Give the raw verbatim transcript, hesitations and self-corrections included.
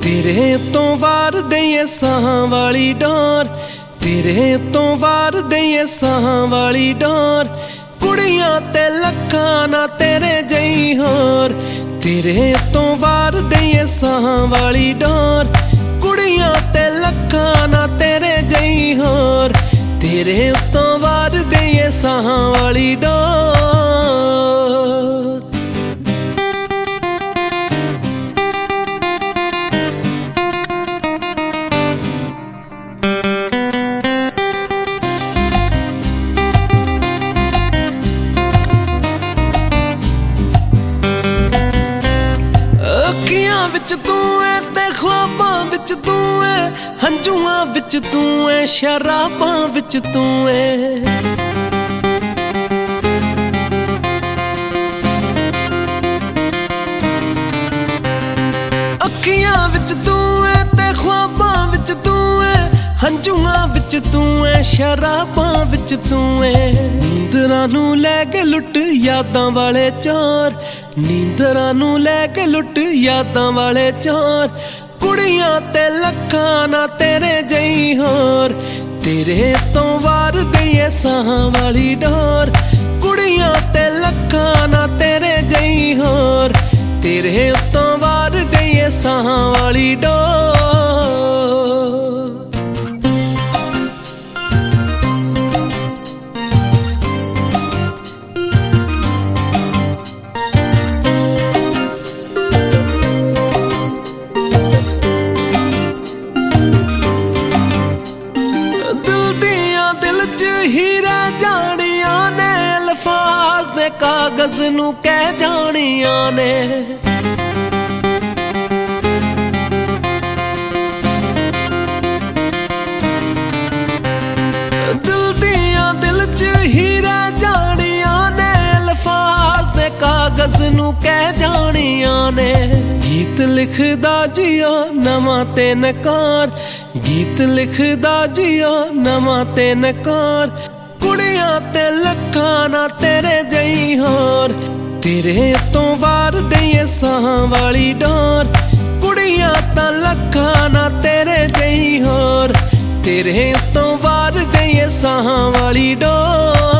तेरे तो वार दईए साहां वाली डोर, तेरे तो वार दईए साहां वाली डोर। कुड़ियां ते लखां ना तेरे जई होर, तेरे तो वार दईए साहां वाली डोर। कुड़ियां ते लखां ना तेरे जई होर, तेरे तो वार दईए साहां वाली डोर। अखियां विच तू है ते ख्वाबां विच तू है, हंजुआं विच तू है, शराबां विच तू है। अखियां विच तू है ते ख्वाबां विच तू है, हंजुआं विच तू है, शराबां विच तू है। नींदरां नूं लै के लुट यादां वाले चोर, नींदरां नूं लै के लुट यादां वाले चोर। कुड़ियां ते लखां ना तेरे जई होर, तेरे तो वार दईए साहां वाली डोर। कुड़ियां ते लखां ना तेरे जई होर, तेरे तो वार दईए साहां वाली डोर। हीरा जानिया ने अल्फाज ने कागज नू कह जानिया ने। दिल दिया दिल च हीरा जानिया ने अल्फाज ने कागज नू कह जानिया ने। गीत लिखदा जिया नवां ते नकार, गीत लिखदा जिया नवां ते नकार। कुड़ियां ते लखां ना तेरे जई होर, तेरे तो वार दईए साहां वाली डोर। कुड़ियां तां लखां ना तेरे जई होर, तेरे तो वार दईए साहां वाली डोर।